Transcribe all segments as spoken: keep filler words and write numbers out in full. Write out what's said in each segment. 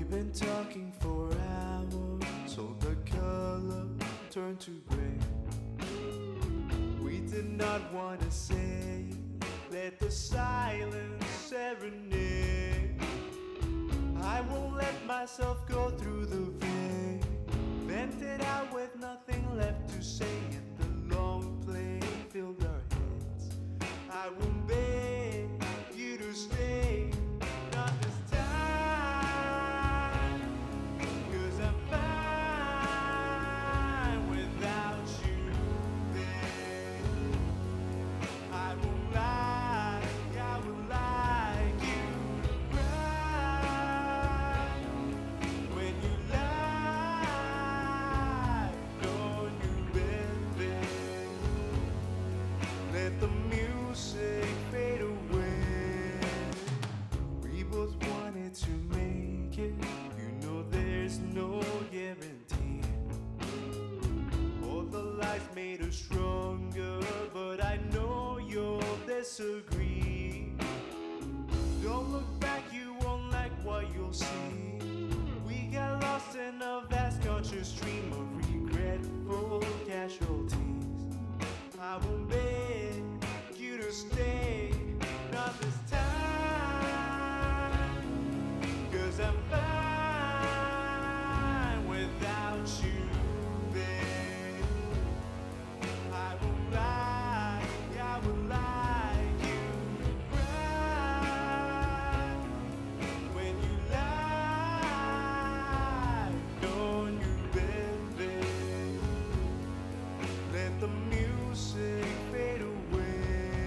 been talking for hours, so the color turned to gray. We did not want to say, let the silence serenade. I won't let myself go through the rain, vented out with nothing left to say, and the long play filled our heads. I won't beg you to stay, not this time, 'cause I'm fine without you there. I won't lie, I would like you to cry when you lie, don't you baby. Let the music fade away. We both wanted to make it, you know there's no guarantee. All the lies made us stronger, but I know you'll disagree. Don't look back, you won't like what you'll see. We got lost in a vast conscious stream of regretful casualties. I won't beg you to stay, not this time, 'cause I'm fine without you there. I won't lie, I would like you to cry when you lie, don't you baby. Let the music fade away.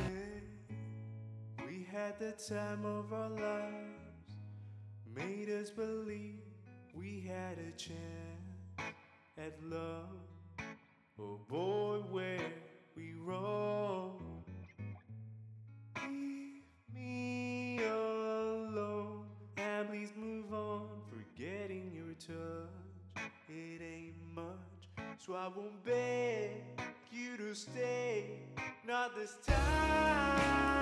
We had the time of our lives, made us believe we had a chance at love. Oh boy, where we wrong. Leave me alone, and please move on, forgetting your touch. It ain't much, so I won't beg you to stay, not this time.